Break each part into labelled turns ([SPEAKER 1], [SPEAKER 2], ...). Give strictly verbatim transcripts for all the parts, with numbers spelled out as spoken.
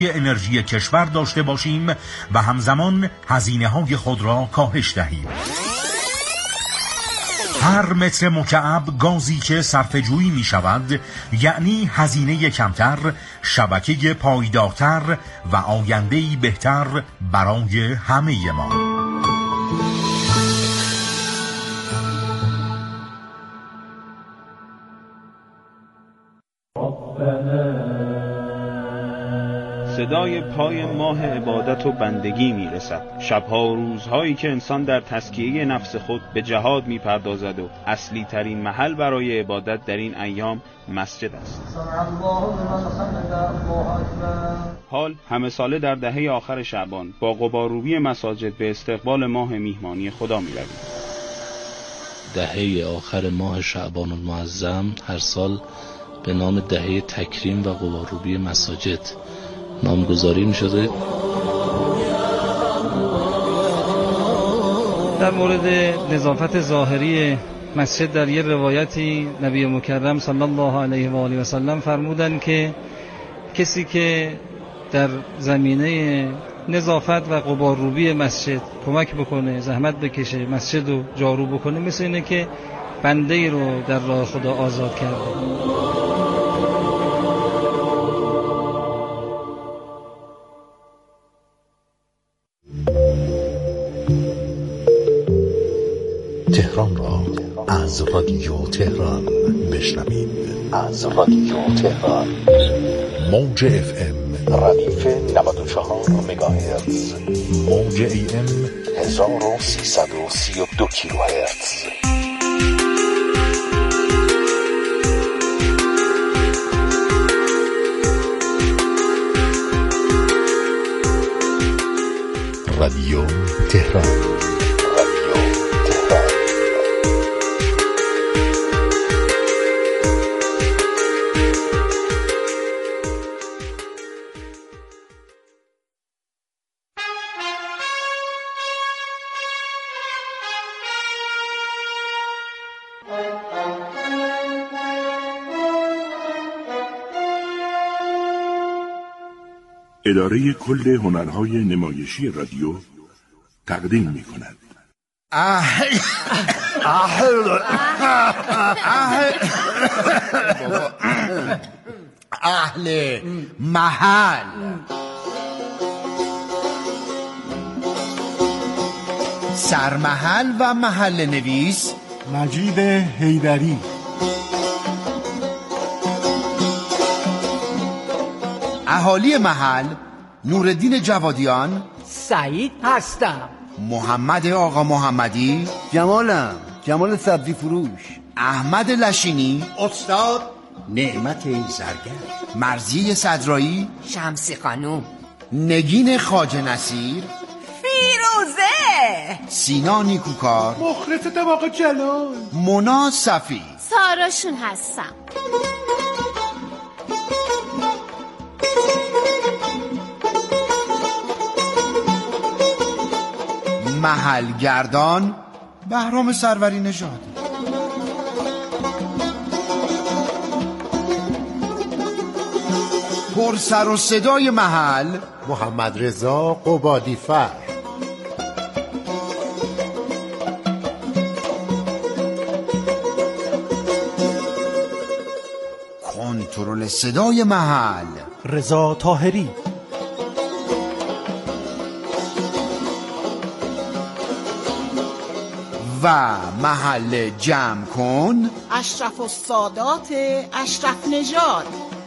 [SPEAKER 1] انرژی کشور داشته باشیم و همزمان هزینه‌های خود را کاهش دهیم. هر متر مکعب گازی که صرفه‌جویی می شود یعنی هزینه کمتر، شبکه پایدارتر و آینده‌ای بهتر برای همه ما.
[SPEAKER 2] صدای پای ماه عبادت و بندگی میرسد. شبها و روزهایی که انسان در تزکیه نفس خود به جهاد میپردازد و اصلی ترین محل برای عبادت در این ایام مسجد است. حال همه ساله در دهه آخر شعبان با غبارروبی مساجد به استقبال ماه میهمانی خدا میرویم.
[SPEAKER 3] دهه آخر ماه شعبان المعظم هر سال به نام دهه تکریم و غبارروبی مساجد نامگذاری می شده.
[SPEAKER 4] در مورد نظافت ظاهری مسجد در یه روایتی نبی مکرم صلی الله علیه و آله و سلم فرمودن که کسی که در زمینه نظافت و غبارروبی مسجد کمک بکنه، زحمت بکشه، مسجد رو جارو بکنه، مثل اینه که بنده رو در راه خدا آزاد کرده.
[SPEAKER 5] تهران را از رادیو تهران بشنوید. از رادیو تهران موج اف ام ردیف نود و چهار مگاهرتز، موج ای ام هزار و سیصد و سی و دو کیلوهرتز. رادیو تهران.
[SPEAKER 6] اداره کل هنرهای نمایشی رادیو تقدیم می کند.
[SPEAKER 7] اهل اهل اهل محل سرمحل و محل نویس
[SPEAKER 8] مجید حیدری.
[SPEAKER 7] اهالی محل نوردین جوادیان.
[SPEAKER 9] سعید هستم.
[SPEAKER 7] محمد آقا محمدی.
[SPEAKER 10] جمالم، جمال سبزی فروش.
[SPEAKER 7] احمد لشینی.
[SPEAKER 11] استاد نعمت زرگر.
[SPEAKER 7] مرضیه صدرایی.
[SPEAKER 12] شمسی خانوم.
[SPEAKER 7] نگین خواجه نصیر.
[SPEAKER 12] فیروزه.
[SPEAKER 7] سینا نیکوکار.
[SPEAKER 8] مخلص طباق جلال.
[SPEAKER 7] مونا صفی.
[SPEAKER 13] ساراشون هستم.
[SPEAKER 7] محل گردان بهرام سروری نژاد. پر سر و صدای محل
[SPEAKER 14] محمد رضا قبادی فر.
[SPEAKER 7] کنترل صدای محل
[SPEAKER 8] رضا طاهری.
[SPEAKER 7] و محل جمع کن
[SPEAKER 9] اشرف السادات اشرف نژاد.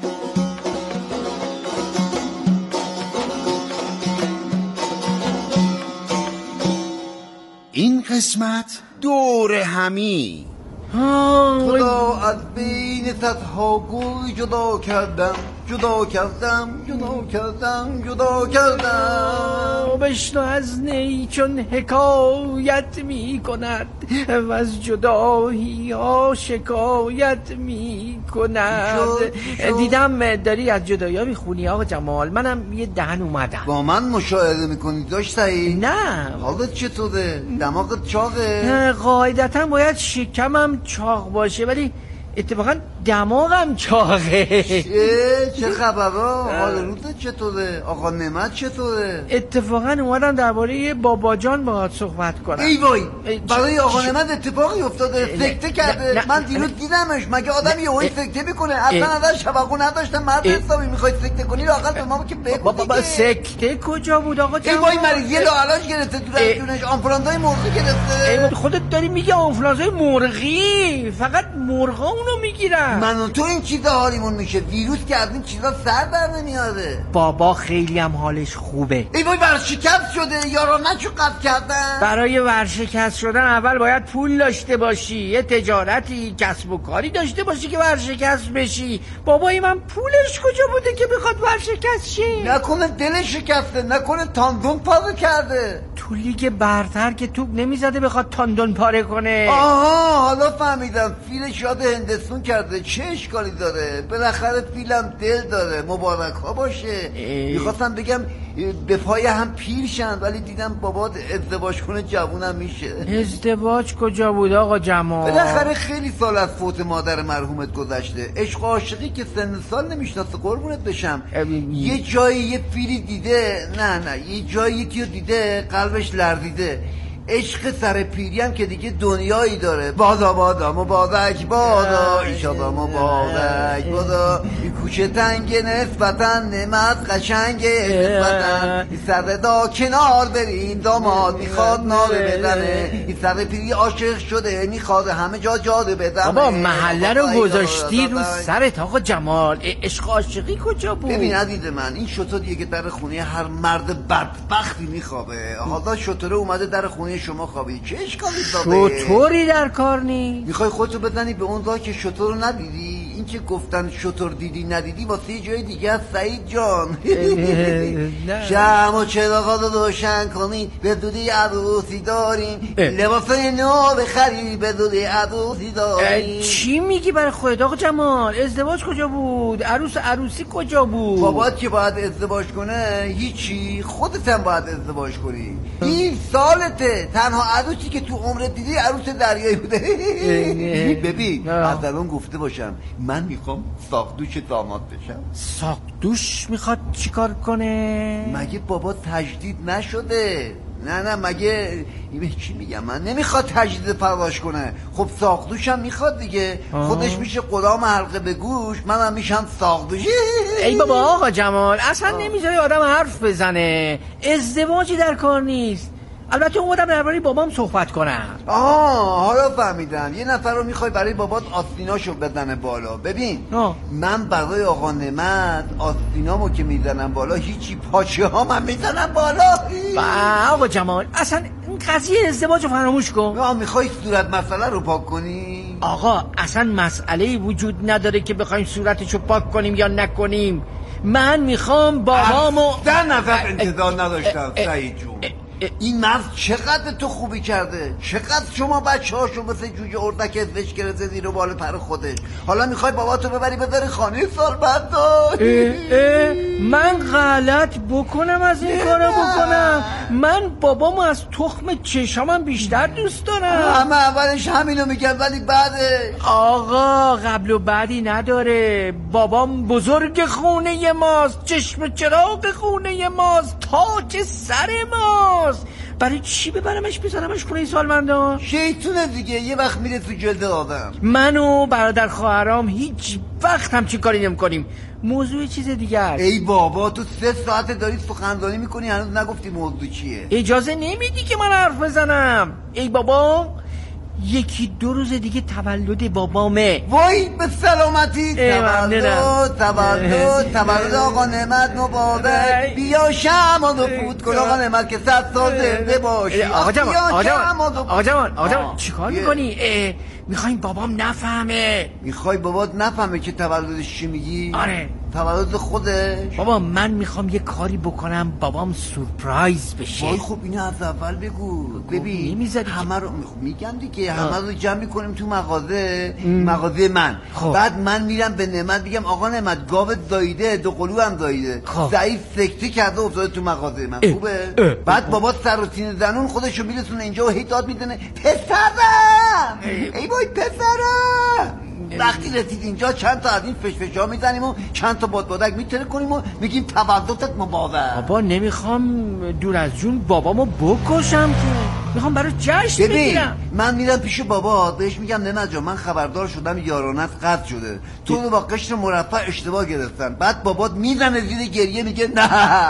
[SPEAKER 7] این قسمت دور همی.
[SPEAKER 10] خدا از بین صدها گوی جدا کردم، جدا کردم، جدا کردم، جدا کردم.
[SPEAKER 9] بشنو از نی چون حکایت می کند و از جدایی ها شکایت می کند. دیدم داری از جدایی ها می خونی آقا جمال. منم یه دهن اومدم.
[SPEAKER 10] با من مشاهده میکنی داشتایی؟
[SPEAKER 9] نه.
[SPEAKER 10] حالت چطوره؟ دماغت چاقه؟
[SPEAKER 9] قاعدتا باید شکمم چاق باشه، ولی اتفاقا دماغم چاقه.
[SPEAKER 10] چه خبرها؟ حال روزت چطوره؟ آقا نعمت چطوره؟
[SPEAKER 9] اتفاقا اومدم درباره بابا جان باهات صحبت کنم.
[SPEAKER 10] ای وای، برای آقا نعمت اتفاقی افتاده، سکته کرده. من دیروز دیدمش. مگه آدم یهویی سکته میکنه؟ اصلا ازش توقع نداشتم. مرد حسابی میخوای سکته کنی لااقل به ما که بگو دیگه.
[SPEAKER 9] بابا سکته کجا بود آقا جان؟
[SPEAKER 10] ای وای، مریضی لاعلاج گرفته تو جونش، آنفولانزای مرغی گرفته.
[SPEAKER 9] خودت داری میگی آنفولانزای مرغی؟ فقط مرغا اونو میگیرن.
[SPEAKER 10] من و تو این چیزا حالیمون میشه. ویروس که از این چیزا سر در نمیاره.
[SPEAKER 9] بابا خیلی هم حالش خوبه.
[SPEAKER 10] ای وای، ورشکست شده. یارانه‌شو قطع کردن.
[SPEAKER 9] برای ورشکست شدن اول باید پول داشته باشی، یه تجارتی، کسب و کاری داشته باشی که ورشکست بشی. بابای من پولش کجا بوده که بخواد ورشکست شه؟
[SPEAKER 10] نکنه دلش شکسته، نکنه تاندون پاره کرده.
[SPEAKER 9] تو لیگ برتر که توپ نمیزده بخواد تاندون پاره کنه.
[SPEAKER 10] آها، حالا فهمیدم. فیلش یاد هندستون کرده. چه اشکالی داره؟ بالاخره فیلم دل داره. مبارک ها باشه. میخواستم بگم به پای هم پیر شن، ولی دیدم بابات ازدواج کنه جوونم میشه.
[SPEAKER 9] ازدواج کجا بود آقا جمال؟
[SPEAKER 10] بالاخره خیلی سال از فوت مادر مرحومت گذشته. عشق و عاشقی که سن سال نمیشناسه قربونت بشم. یه جایی یه پیری دیده، نه نه یه جایی یکیو دیده قلبش لرزیده. عشق سر پیری هم که دیگه دنیایی داره. بادا بادا مبارک بادا، ایشالا مبارک بادا. این کوچه تنگ نسبتا، نعمت قشنگ نسبتا. این سر دا کنار بریم، داماد میخواد ناره بزنه. این سر پیری عاشق شده، میخواد همه جا جاده بزنه.
[SPEAKER 9] بابا محله رو گذاشتی رو سرت آقا جمال. عشق عاشقی کجا بود؟
[SPEAKER 10] ببین عزیز من، این شطوریه که در خونه هر مرد بدبختی میخوابه. حالا شطوره اومده در خونه شما خوابی. چه اشکالی داره؟
[SPEAKER 9] شطوری در کار نیست.
[SPEAKER 10] میخوای خودتو بزنی به اون راه که شطور رو ندیدی؟ این که گفتن شطور دیدی ندیدی واسه یه جای دیگه است سعید جان. شمع و چراغا رو روشن کنی، به زودی عروسی داریم. لباس نو بخری، به زودی عروسی داریم.
[SPEAKER 9] چی میگی برای خودت آقا جمال؟ ازدواج کجا بود؟ عروس عروسی کجا بود؟
[SPEAKER 10] بابات که باید ازدواج کنه هیچی، خودت هم باید ازدواج کنی. این سالته. تنها عروسی که تو عمرت دیدی عروس دریایی بوده. ببین از الان گفته باشم، من میخوام ساقدوش داماد بشم.
[SPEAKER 9] ساقدوش میخواد چیکار کنه؟
[SPEAKER 10] مگه بابا تجدید نشده؟ نه نه مگه چی میگم من، نمیخواد تجدید پرواش کنه. خب ساقدوش هم میخواد دیگه. آه. خودش میشه غلام حلقه به گوش، منم میشم ساقدوش.
[SPEAKER 9] ای بابا آقا جمال، اصلا نمیذاری آدم حرف بزنه. ازدواجی در کار نیست. البته اومدم درباره بابام صحبت کنم.
[SPEAKER 10] آها حالا فهمیدم. یه نفر رو میخوای برای بابات آستیناشو بزنه بالا. ببین آه. من برای آقا نعمت آستینامو که میزنم بالا هیچی، پاچه ها من میزنم بالا.
[SPEAKER 9] با آقا جمال اصلا این قضیه ازدواج رو فراموش کن.
[SPEAKER 10] آه میخوای صورت مسئله رو پاک کنی؟
[SPEAKER 9] آقا اصلا مسئله وجود نداره که بخوایم صورتشو پاک کنیم یا نکنیم. من میخوام بابامو
[SPEAKER 10] در نظر انتظار نداشتم سعید جون. این مرد چقدر تو خوبی کرده، چقدر شما بچه هاشو مثل جوجه اردک ازش گرفته زیر و بال پر خودش. حالا میخوای باباتو ببری بذاری خانه سال بعد داشت.
[SPEAKER 9] من غلط بکنم از این کارا بکنم؟ من بابامو از تخم چشامم بیشتر دوست دارم.
[SPEAKER 10] همه اولش همینو میگن ولی بعدش
[SPEAKER 9] آقا قبل و بعدی نداره. بابام بزرگ خونه ماست، چشم چراغ خونه ماست، تاج سر ماست. برای چی ببرمش بذارمش خونه سالمندان؟
[SPEAKER 10] شیطونه دیگه، یه وقت میره تو جلد آدم.
[SPEAKER 9] من و برادر خواهرام هیچ وقت همچین کاری نمی کنیم. موضوع چیز دیگه است.
[SPEAKER 10] ای بابا تو سه ساعت داری سخنرانی میکنی هنوز نگفتی موضوع چیه.
[SPEAKER 9] اجازه نمیدی که من حرف بزنم. ای بابا یکی دو روز دیگه تولد بابامه.
[SPEAKER 10] وای به سلامتی. تولد تولد تولد آقا نعمت مبارک. بیا شمع رو فوت کن آقا نعمت که صد سال زنده باشی.
[SPEAKER 9] آقا جمان آقا جمان آقا جمان آقا جمان چیکار میکنی؟ میخوایم بابام نفهمه.
[SPEAKER 10] میخوای بابات نفهمه که تولدش چی میگی؟
[SPEAKER 9] آره
[SPEAKER 10] تولد خودش.
[SPEAKER 9] بابا من میخوام یه کاری بکنم بابام سورپرایز بشه.
[SPEAKER 10] وای خب اینو از اول بگو. ببین
[SPEAKER 9] نمیذاری
[SPEAKER 10] همه رو میگم دیگه، همه رو جمع میکنیم تو مغازه مغازه من. خب. بعد من میرم به نعمت میگم آقا نعمت گاوت زاییده، دو قلو هم زاییده، ضعیف سکته کرده افتاده تو مغازه من. خوبه؟ اه. اه. بعد بابا سر و سینه زنون خودشو میرسونه اینجا و هی داد میزنه پسرم. ای وای پسرم. وقتی رسید اینجا چند تا از این فشفشا میزنیم و چند تا بادبادک میتره کنیم و میگیم تولدت مبارک.
[SPEAKER 9] بابا نمیخوام دور از جون بابامو بکشم که، میخوام برای جشن بگیرم.
[SPEAKER 10] من میرم پیش بابا بهش میگم نمت جان من خبردار شدم یارانت قطع شده، تو رو با قشر مرفع اشتباه گرفتن. بعد بابات میزنه زیر گریه میگه نه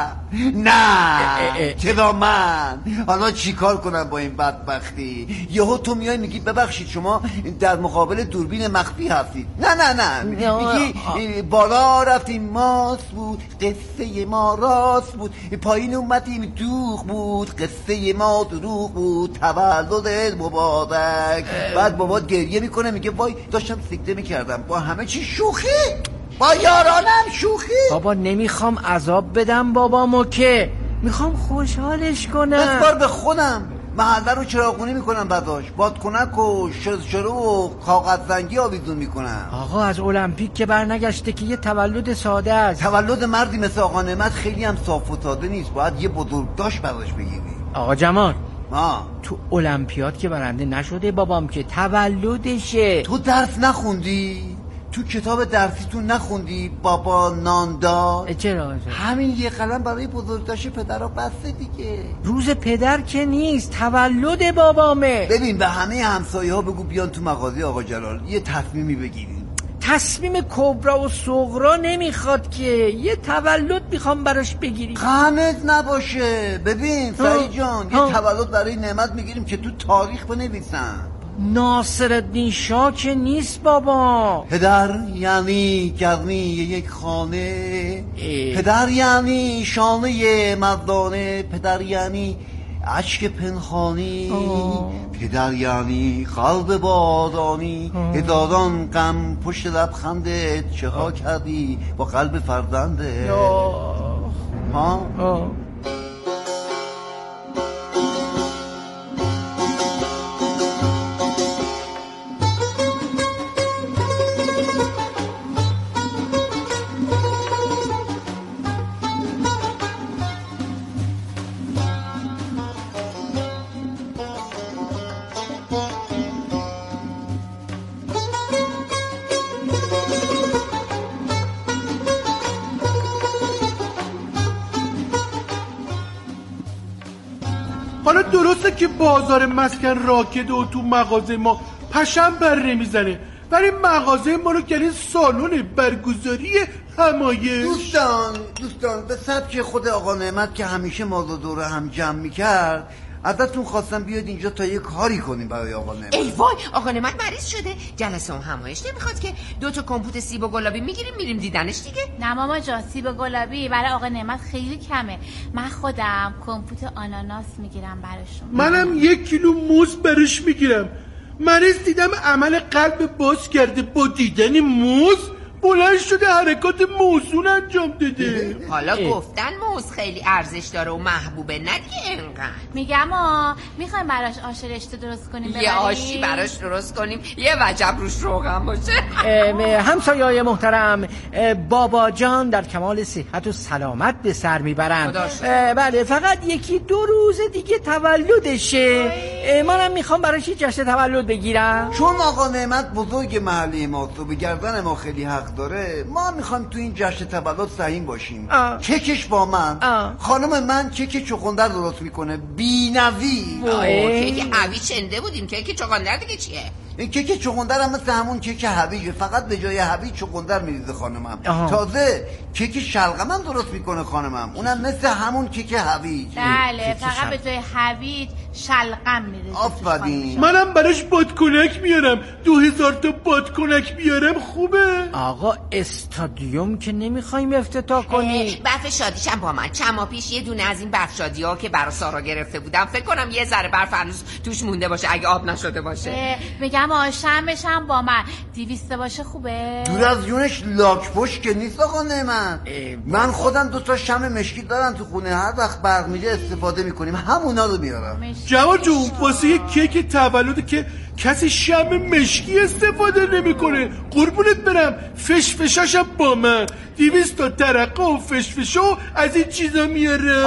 [SPEAKER 10] نه چرا من حالا چیکار کنم با این بدبختی؟ یهو تو میای میگی ببخشید شما در مقابل دوربین مخفی هستید. نه نه نه میگی بالا رفتیم ماست بود قصه ما راست بود، پایین اومدیم دوغ بود قصه ما دروغ بود تولد مبارک. بعد بابا گریه میکنه میگه وای داشتم سکته میکردم، با همه چی شوخی، با یارانم شوخی.
[SPEAKER 9] بابا نمیخوام عذاب بدم بابامو که، میخوام خوشحالش کنم.
[SPEAKER 10] بسپار به خودم، محله رو چراغونی میکنم بعداش بادکنک و شرشره و کاغذ زنگی آویزون میکنم.
[SPEAKER 9] آقا از المپیک که برنگشته که یه تولد ساده است.
[SPEAKER 10] تولد مردی مثل آقا نعمت خیلی هم صاف و ساده نیست، باید یه بزرگداشت براش بگیری.
[SPEAKER 9] آقا جمال
[SPEAKER 10] ما
[SPEAKER 9] تو المپیاد که برنده نشده بابام که تولدشه.
[SPEAKER 10] تو درس نخوندی؟ تو کتاب درسیتون نخوندی بابا ناندا؟
[SPEAKER 9] چرا؟
[SPEAKER 10] همین یه قلم برای بزرگداشت پدرها بسته دیگه.
[SPEAKER 9] روز پدر که نیست، تولد بابامه.
[SPEAKER 10] ببین به همه همسایه ها بگو بیان تو مغازه آقا جلال یه تصمیمی بگیریم.
[SPEAKER 9] تصمیم کبرا و صغرا نمیخواد که، یه تولد میخوام براش بگیریم.
[SPEAKER 10] غمت نباشه. ببین سعید جان یه تولد برای نعمت میگیریم که تو تاریخ بنویسن.
[SPEAKER 9] ناصرالدین شاه که نیست بابا.
[SPEAKER 10] پدر یعنی گرمی یک خانه، پدر یعنی شانه مردانه، پدر یعنی اشک پنهانی، پدر یعنی قلب بادانی، هزاران غم پشت لبخندت چه ها کردی با قلب فرزنده. ها آه.
[SPEAKER 8] حالا درسته که بازار مسکن راکده و تو مغازه ما پشم بر نمیزنه، ولی مغازه ما رو گلی سالن برگزاری همایش.
[SPEAKER 10] دوستان دوستان به سبک خود آقا نعمت که همیشه ما رو دوره هم جمع میکرد ازتون خواستم بیاد اینجا تا یه کاری کنیم برای آقا نعمت.
[SPEAKER 12] ای وای آقا نعمت مریض شده، جلسه همایش نمیخواد که دو تا کمپوت سیب و گلابی میگیریم میریم دیدنش دیگه.
[SPEAKER 13] نه ماما جان سیب و گلابی برای آقا نعمت خیلی کمه، من خودم کمپوت آناناس میگیرم براشون.
[SPEAKER 8] منم یک کیلو موز براش میگیرم. مریض دیدم عمل قلب باز کرده، با دیدن موز بلند شده حرکات موزون انجام داده.
[SPEAKER 12] حالا گفتن موز خیلی ارزش داره و محبوبه، ندیگه اینقدر.
[SPEAKER 13] میگم آ میخوایم براش آش رشته درست کنیم ببریم.
[SPEAKER 12] یه آشی براش درست کنیم، یه وجب روش روغن باشه.
[SPEAKER 9] همسایه‌های محترم، بابا جان در کمال صحت و سلامت به سر میبرند. بله فقط یکی دو روز دیگه تولدشه، منم میخوام براش جشن تولد بگیرم.
[SPEAKER 10] چون آقا نعمت بزرگ محله ما تو به گردن ما خیلی حق داره، ما میخوایم تو این جشن تولد سهیم باشیم. آه. کیکش با من. آه. خانم من کیک چغندر درست میکنه بی‌نظیر.
[SPEAKER 12] کیک هویج شنده بودیم، کیک چغندر دیگه چیه؟
[SPEAKER 10] این کیک چغندر هم مثل همون کیک هویجه، فقط به جای هویج چغندر میریزه خانمم. آه. تازه کیک شلغم هم درست میکنه خانمم، اونم مثل همون کیک هویج.
[SPEAKER 13] بله فقط به جای هویج شلغم میریزه.
[SPEAKER 10] آفرین.
[SPEAKER 8] منم براش بادکنک میارم، دو هزار تا بادکنک میارم. خوبه
[SPEAKER 9] آقا استادیوم که نمیخوایم افتتاح کنیم.
[SPEAKER 12] برف شادیشم با من چند ماه پیش یه دونه از این برف شادی ها که برا سارا گرفته بودم، فکر کنم یه ذره برف هنوز توش مونده باشه اگه آب نشده باشه.
[SPEAKER 13] میگم آشم بشم با من دویسته باشه خوبه؟
[SPEAKER 10] دور از جونش لاک پشت که نیست آقا نعمت. من خودم دو تا شمع مشکی دارم تو خونه، هر وقت برق میره استفاده میکنیم، همونا رو میارم.
[SPEAKER 8] جواد جون واسه یه کیک تولد که کسی شمع مشکی استفاده نمیکنه قربونت برم، فشفشاشم با من دویست تا ترقه و فشفشو از این چیزا میاره.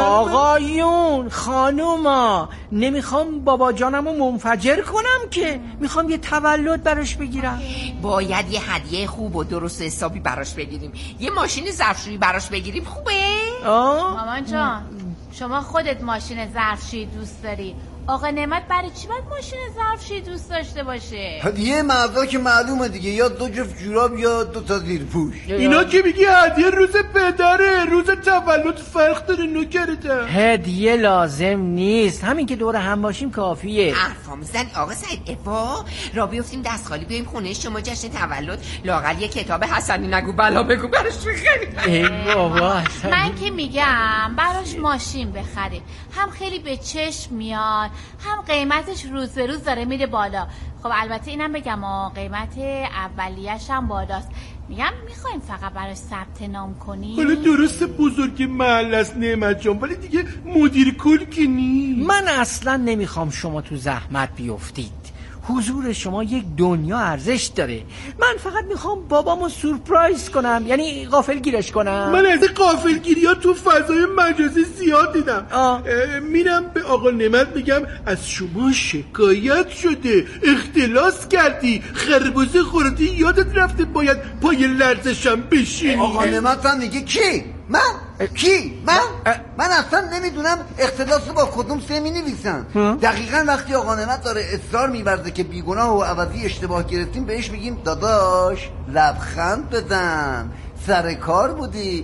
[SPEAKER 9] آقایون خانوما نمیخوام بابا جانمو منفجر کنم که، میخوام یه تولد براش بگیرم.
[SPEAKER 12] باید یه هدیه خوب و درست حسابی براش بگیریم. یه ماشین ظرفشویی براش بگیریم خوبه؟
[SPEAKER 13] آه؟ مامان جان شما خودت ماشین ظرفشویی دوست داری، آقا نعمت برای چی باید ماشین ظرفشویی دوست داشته باشه؟
[SPEAKER 10] هدیه مردا که معلومه دیگه، یا دو جفت جوراب یا دو تا زیرپوش.
[SPEAKER 8] اینا که میگی هدیه روز پدره، روز تولد فرق داره نکردم.
[SPEAKER 9] هدیه لازم نیست، همین که دور هم باشیم کافیه.
[SPEAKER 12] حرفا میزنی آقا سعید؟ اوا را بیفتیم دست خالی بیایم خونه شما جشن تولد، لااقل یه کتاب حسنی نگو بلا بگو براش بخریم.
[SPEAKER 9] ای بابا
[SPEAKER 13] من که میگم براش ماشین بخریم، هم خیلی به چشم میاد، هم قیمتش روز به روز داره میره بالا. خب البته اینم بگم قیمت اولیه‌ش هم بالاست. میگم میخوایم فقط براش ثبت نام کنیم.
[SPEAKER 8] حالا درست بزرگ محل است نعمت جان، ولی دیگه مدیر کل که نیست.
[SPEAKER 9] من اصلا نمیخوام شما تو زحمت بیفتید، حضور شما یک دنیا ارزش داره. من فقط میخوام بابامو سورپرایز کنم، یعنی غافلگیرش کنم.
[SPEAKER 8] من از غافلگیری ها تو فضای مجازی زیاد دیدم. میرم به آقا نعمت میگم از شما شکایت شده، اختلاس کردی، خربوزه خوردی، یادت رفته باید پای لرزشم بشینی.
[SPEAKER 10] آقا نعمت هم میگه کی؟ من؟ کی؟ من؟ من اصلا نمیدونم اختلاس با کدوم سه می نویسن. دقیقا وقتی آقا نعمت داره اصرار میورزه که بیگناه و عوضی اشتباه گرفتیم، بهش میگیم داداش لبخند بزن، سر کار بودی،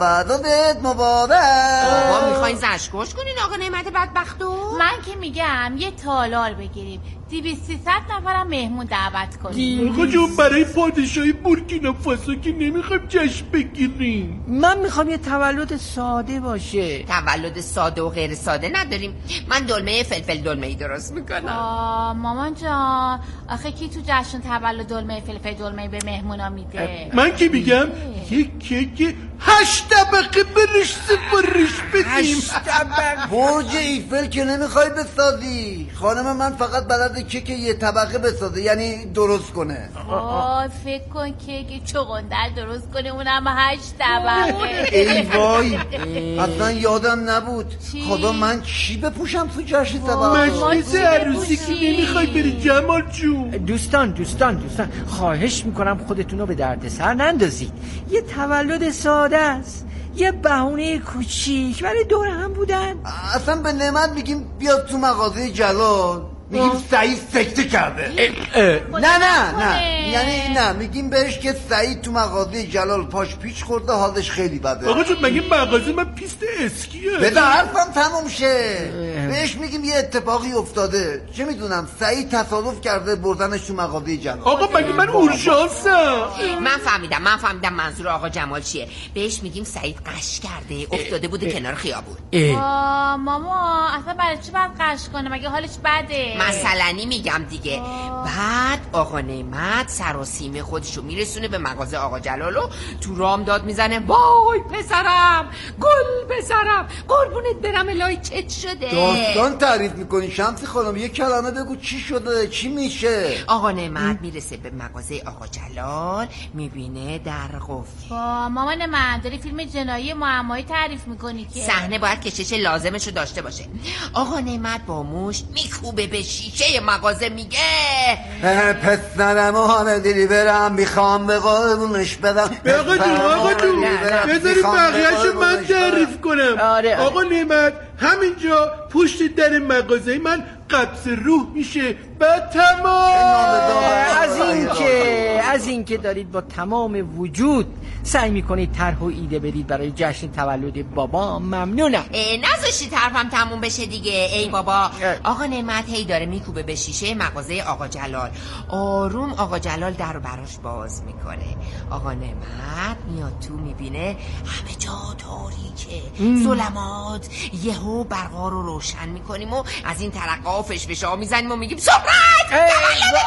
[SPEAKER 10] تولدت مبارک.
[SPEAKER 12] بابا میخواین زشکش کنین آقا نعمت بدبختو؟
[SPEAKER 13] من که میگم یه تالار بگیریم، دویست سیصد نفرم مهمون دعوت کنیم.
[SPEAKER 8] آقا جون برای پادشاهی بورکینافاسو که نمیخوایم جشن بگیریم.
[SPEAKER 9] من میخوام یه تولد ساده باشه.
[SPEAKER 12] تولد ساده و غیر ساده نداریم. من دلمه فلفل دلمه‌ای درست میکنم.
[SPEAKER 13] آه مامان جان آخه کی تو جشن تولد دلمه فلفل دلمه‌ای به مهمونا میده؟
[SPEAKER 8] من که میگم یک کیک هشت طبقه برش سفارش بدیم.
[SPEAKER 10] هشت طبقه برج ایفل که نمیخوای بسازی خانم، من فقط بلد کیک یه طبقه بسازه، یعنی درست کنه.
[SPEAKER 13] آه فکر کن کیک چغندر درست کنه، اونم هشت طبقه.
[SPEAKER 10] ای وای اصلا یادم نبود. خدا من چی بپوشم تو جشن تولد؟
[SPEAKER 8] مجلس عروسی که نمیخوای بری جمال جون.
[SPEAKER 9] دوستان دوستان دوستان خواهش میکنم خودتونو به دردسر نندازید. یه تولد ساده است، یه بهونه کوچیک برای دور هم بودن.
[SPEAKER 10] اصلا به نعمت میگیم بیاد تو مغازه جلال، میگیم سعید سکته کرده. نه نه نه یعنی نه میگیم بهش که سعید تو مغازه جلال پاش پیچ خورده، حالش خیلی بده.
[SPEAKER 8] آقا جون مگه مغازه من پیست اسکیه؟
[SPEAKER 10] بده حرفم تموم شه. بهش میگیم یه اتفاقی افتاده، چه میدونم سعید تصادف کرده بردنش تو مغازه جلال.
[SPEAKER 8] آقا مگه من اورژانسم؟
[SPEAKER 12] من فهمیدم من فهمیدم منظور آقا جمال چیه. بهش میگیم سعید قش کرده، افتاده بوده کنار خیابون.
[SPEAKER 13] آه ماما اصلا برای چی باید قش کنه؟ مگه حالش بده؟
[SPEAKER 12] مثلنی میگم دیگه. بعد آقا نعمت سراسیمه خودشو میرسونه به مغازه آقا جلال و تو رام داد میزنه وای پسرم، گل پسرم، قربونت برم الهی چت شده.
[SPEAKER 10] داستان تعریف میکنی شمسی خانم، یه کلمه بگو چی شده، چی میشه؟
[SPEAKER 12] آقا نعمت میرسه به مغازه آقا جلال، میبینه در قفل.
[SPEAKER 13] با مامان من داری فیلم جنایی معمایی تعریف میکنی که
[SPEAKER 12] صحنه باید کشش لازمشو داشته باشه. آقا نعمت با مشت میکوبه به شیشه مغازه، میگه
[SPEAKER 10] پسرم و همه دلی برم، میخوام به قربونش بدم.
[SPEAKER 8] آقا جون آقا جون بذاری بقیهشو من تعریف کنم. آقا نعمت همینجا پشت در مغازه من قبض روح میشه و تمام.
[SPEAKER 9] از این که از این که دارید با تمام وجود سعی میکنید طرح و ایده بدید برای جشن تولد بابا، ممنونم.
[SPEAKER 12] نذاشتی طرفم تموم بشه دیگه. ای بابا. آقا نعمت هی داره میکوبه به شیشه مغازه آقا جلال. آروم آقا جلال درو براش باز میکنه. آقا نعمت میاد تو، میبینه همه جا تاریکه، ظلمات. یهو برقا رو روشن میکنیم و از این ترقه و فشفشا میزنیم و میگیم سپرایز تولد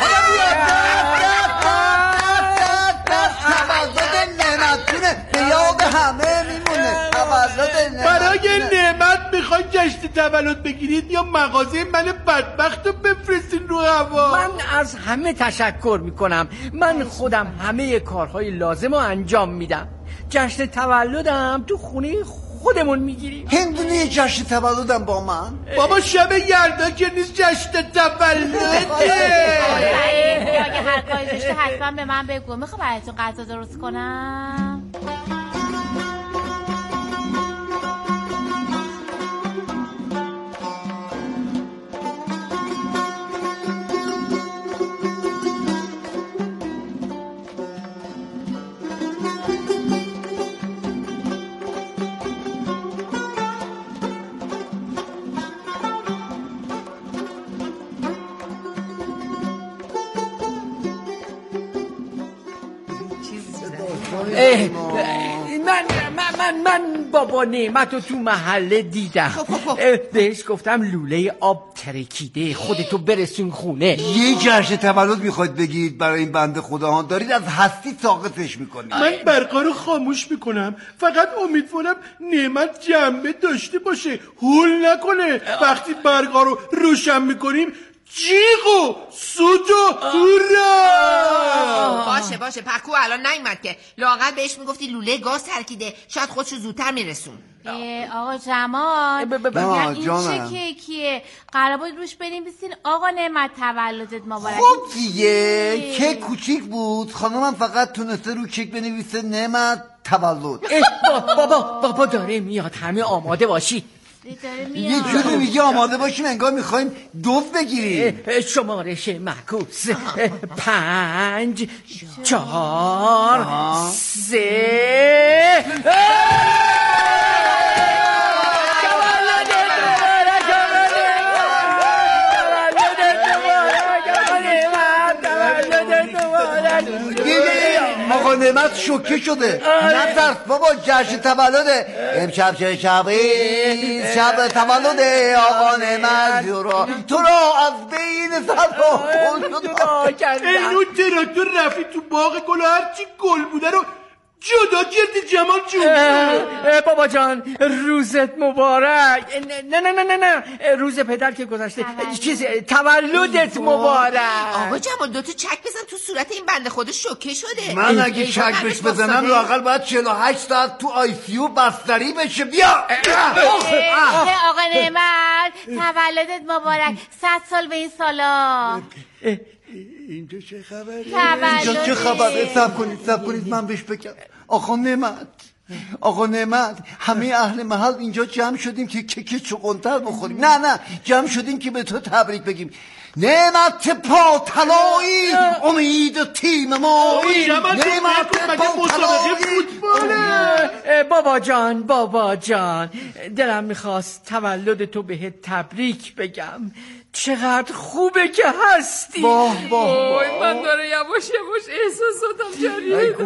[SPEAKER 10] تولد نعمتونه به یاد همه میمونه. تولد
[SPEAKER 8] برای نعمت میخواین جشن تولد بگیرید یا مغازه من بدبخت رو بفرستین رو هوا؟
[SPEAKER 9] من از همه تشکر میکنم. من خودم همه کارهای لازم رو انجام میدم. جشن تولدم تو خونه خودمون میگیریم.
[SPEAKER 10] هندونه جشن تولدم با من.
[SPEAKER 8] بابا شب یلدا که نیست جشن تولده.
[SPEAKER 13] اگه هر کاری داشته حتما به من بگو. میخوام براتون غذا درست کنم.
[SPEAKER 9] من من من من بابا نعمت رو تو محله دیدم. بهش گفتم لوله آب ترکیده، خودتو برسون خونه.
[SPEAKER 10] یه جشن تولد میخواید بگید برای این بنده خداها؟ دارید از هستی ساقطش میکنید.
[SPEAKER 8] من برقا رو خاموش میکنم، فقط امیدوارم نعمت جنبه داشته باشه، هول نکنه. وقتی برقا رو روشن میکنیم جیغ و سوت و هورا.
[SPEAKER 12] باشه باشه پکو الان نیومد که لااقل بهش میگفتی لوله گاز ترکیده، شاید خودشو زودتر میرسون.
[SPEAKER 13] آقا جمال این چه کیکیه؟ قرار بود روش بنویسین آقا نعمت تولدت مبارک.
[SPEAKER 10] خب دیگه کیک کوچیک بود، خانمم فقط تونسته رو کیک بنویسه نعمت تولد.
[SPEAKER 9] بابا بابا داره میاد، همه آماده باشی.
[SPEAKER 10] یه جوری میگه آماده باشیم انگار میخوایم دوز بگیریم.
[SPEAKER 9] شمارش معکوس پنج چهار سه.
[SPEAKER 10] آقا نعمت شوکه شده. نترس بابا، جشن تولده امشب. چه شبی شب تولده آقا نعمت جورا تو را از بین صدا خون
[SPEAKER 8] کرده. اینو تراکتور رفتی تو باغ گل و هرچی گل بوده رو جدا کردی جمال جون.
[SPEAKER 9] بابا جان روزت مبارک. نه نه نه نه نه روز پدر که گذشته، چیز تولدت مبارک.
[SPEAKER 12] آقا جمال دوتو چک بزن تو صورت این بنده خدا شوکه شده.
[SPEAKER 10] من اگه چک بش بزنم لااقل باید چهل و هشت ساعت تو آی سی یو بستری بشه. بیا
[SPEAKER 13] آقا نعمت تولدت مبارک، صد سال به این سالا.
[SPEAKER 10] اینجا چه خبره؟ اینجا چه خبره؟ سب کنید سب کنید من بهش بگم. آقا نعمت آقا نعمت همه اهل محل اینجا جمع شدیم که کیک چغندر بخوریم. نه نه جمع شدیم که به تو تبریک بگیم. نعمت پا طلایی امید تیم ما.
[SPEAKER 8] نعمت پا طلایی.
[SPEAKER 9] بابا جان بابا جان دلم میخواست تولد تو بهت تبریک بگم. چقدر خوبه که هستی.
[SPEAKER 10] باه باه
[SPEAKER 12] من داره یواش یواش احساساتم جریه.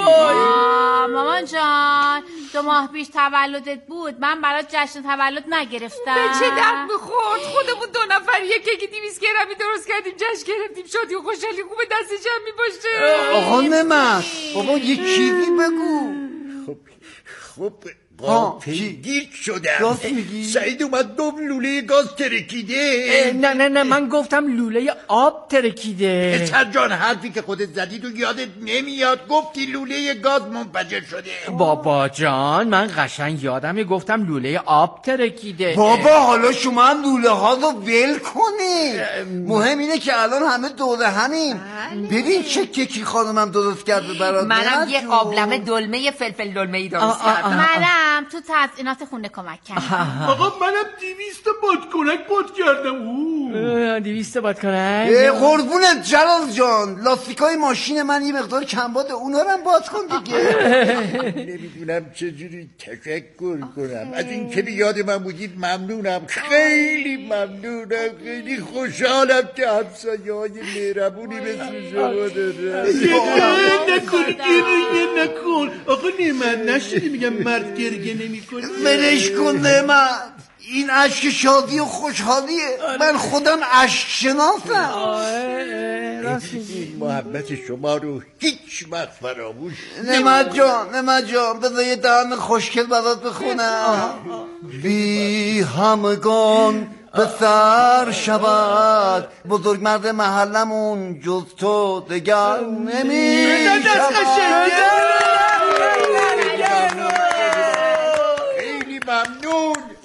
[SPEAKER 13] مامان جان دو ماه پیش تولدت بود، من برات جشن تولد نگرفتم.
[SPEAKER 12] به چه درد میخورد؟ خودمون دو نفر یک یکی دویست گرمی درست کردیم، جشن گرفتیم، شادی و خوشحالی خوبه دست جمع میباشه.
[SPEAKER 10] آقا نعمت بابا یه چیزی بگو.
[SPEAKER 11] خب خب قاطی گیر شدم. سعید اومد دوم لوله گاز ترکیده.
[SPEAKER 9] نه نه نه من گفتم لوله آب ترکیده.
[SPEAKER 11] اسحر جان حرفی که خودت زدی تو یادت نمیاد، گفتی لوله گاز منفجر شده.
[SPEAKER 9] بابا جان من قشنگ یادمه گفتم لوله آب ترکیده.
[SPEAKER 10] بابا حالا شما هم لوله ها رو ول کنید. مهم اینه که الان همه دور همیم. ببین چه کیکی خانمم درست کرده برات.
[SPEAKER 12] منم یه قابلمه دلمه فلفل دلمه‌ای درست کردم.
[SPEAKER 13] منم تو تزیینات خونه کمک کردم.
[SPEAKER 8] آقا منم دیویست بادکنک باد کردم.
[SPEAKER 9] دیویست بادکنک
[SPEAKER 10] قربونت جلال جان. لاستیکای ماشین من یه مقدار کم باده، اونا رو هم باز کن دیگه.
[SPEAKER 11] نمیدونم چجوری تشکر کنم از این که یاد من بودید. ممنونم، خیلی ممنونم، خیلی خوشحالم که همسایه‌های مهربونی مثل شما دارم.
[SPEAKER 8] نکن گریه نکن. آقا نعمت نشدی میگم مرد گریه نمی کنی؟
[SPEAKER 10] منش کن نعمت، این عشق شادی و خوشحالیه. من خودم عشق شناسم.
[SPEAKER 11] محبت شما رو هیچ وقت فراموش.
[SPEAKER 10] نعمت جان نعمت جان بذار یه دهن خوشگل برات بخونم. بی همگان به سر شود بزرگ مرد محلمون جز تو دگر نمی شود.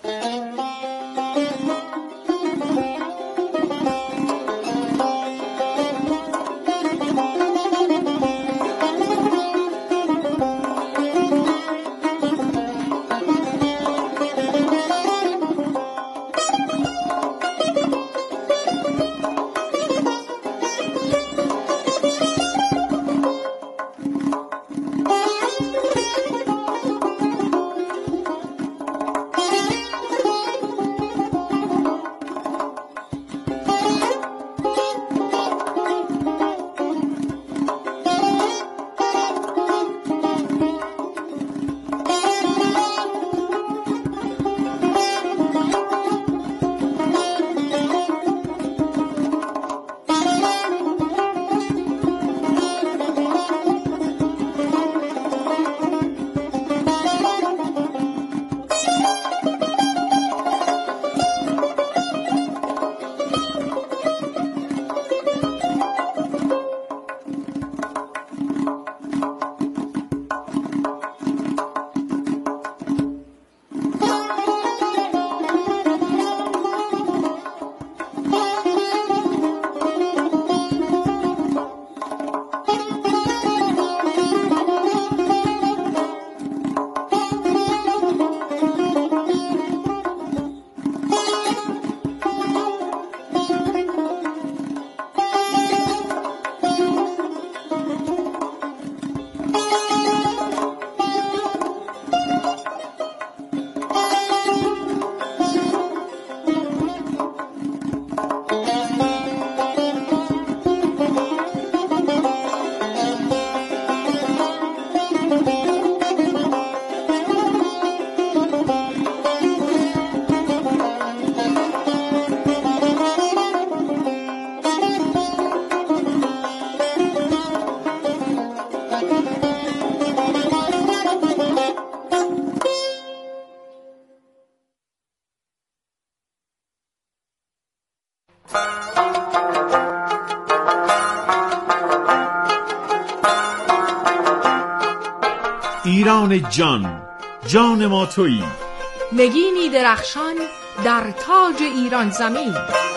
[SPEAKER 15] ایران جان، جان ما تویی.
[SPEAKER 16] نگینی درخشان در تاج ایران زمین.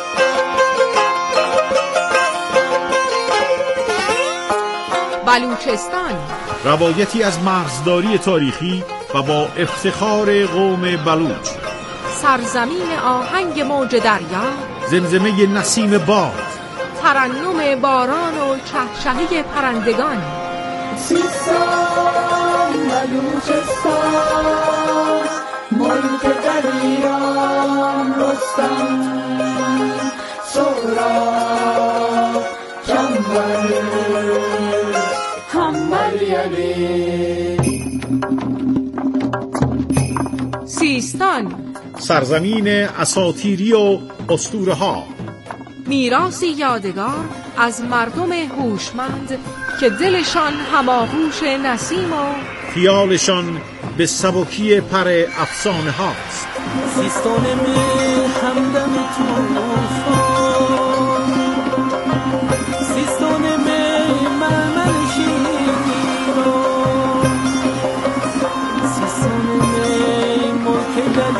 [SPEAKER 16] بلوچستان،
[SPEAKER 15] روایتی از مرزداری تاریخی و با افتخار قوم بلوچ.
[SPEAKER 16] سرزمین آهنگ موج دریا،
[SPEAKER 15] زمزمه نسیم باد،
[SPEAKER 16] ترنم باران و چهچهه پرندگان.
[SPEAKER 17] سیستان بلوچستان، ملک در ایران رستم، سهراب جنبل حمل یلی.
[SPEAKER 16] سیستان،
[SPEAKER 15] سرزمین اساطیری و اسطوره ها،
[SPEAKER 16] میراثی یادگار از مردم هوشمند که دلشان هماغوش نسیم و
[SPEAKER 15] خیالشان به سبکی پر افسانه هاست.
[SPEAKER 17] سیستان می همدم توفان، سیستان می مرمر شیران، سیستان می ملک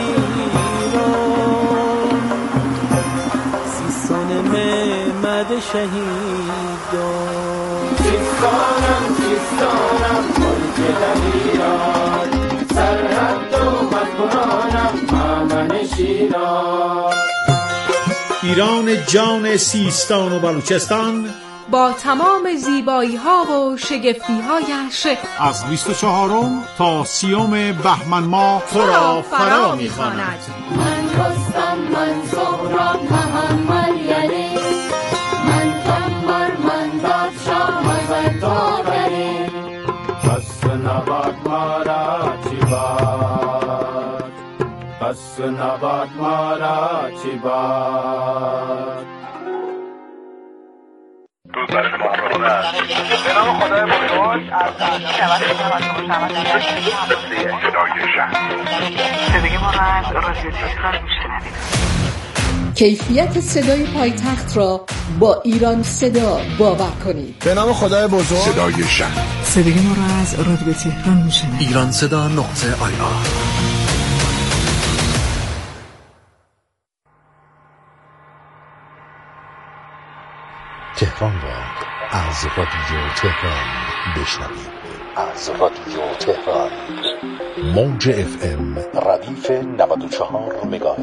[SPEAKER 17] دلیران، سیستان می مد شهیدان. سیستانم سیستانم ملک دلیران، سرحد و مدبرانم مامن شیران.
[SPEAKER 15] ایران جان سیستان و بلوچستان
[SPEAKER 16] با تمام زیبایی ها و شگفتی هایش
[SPEAKER 15] از بیست و چهارم تا سیوم بهمن ماه تو را فرا می‌خواند.
[SPEAKER 17] من رستم، من سهراب، محمد یلی، من کمبر، من بادشاه، من داوری. بس نبات مارا چی باد، بس نبات مارا چی باد.
[SPEAKER 18] درود بر شما همراهان عزیز. به نام خدای بزرگ از صدای شهر. صدای ما را از رادیو تهران میشنوید.
[SPEAKER 19] کیفیت صدای پایتخت را با ایران صدا باور کنید.
[SPEAKER 20] به نام خدای بزرگ.
[SPEAKER 18] صدای شهر.
[SPEAKER 21] صدای ما را از رادیو تهران میشنوید.
[SPEAKER 22] ایران صدا نقطه آی آر.
[SPEAKER 5] تهران را از رادیو تهران بشنوید. از رادیو تهران موج اف ام ردیف نود و چهار مگاهرتز.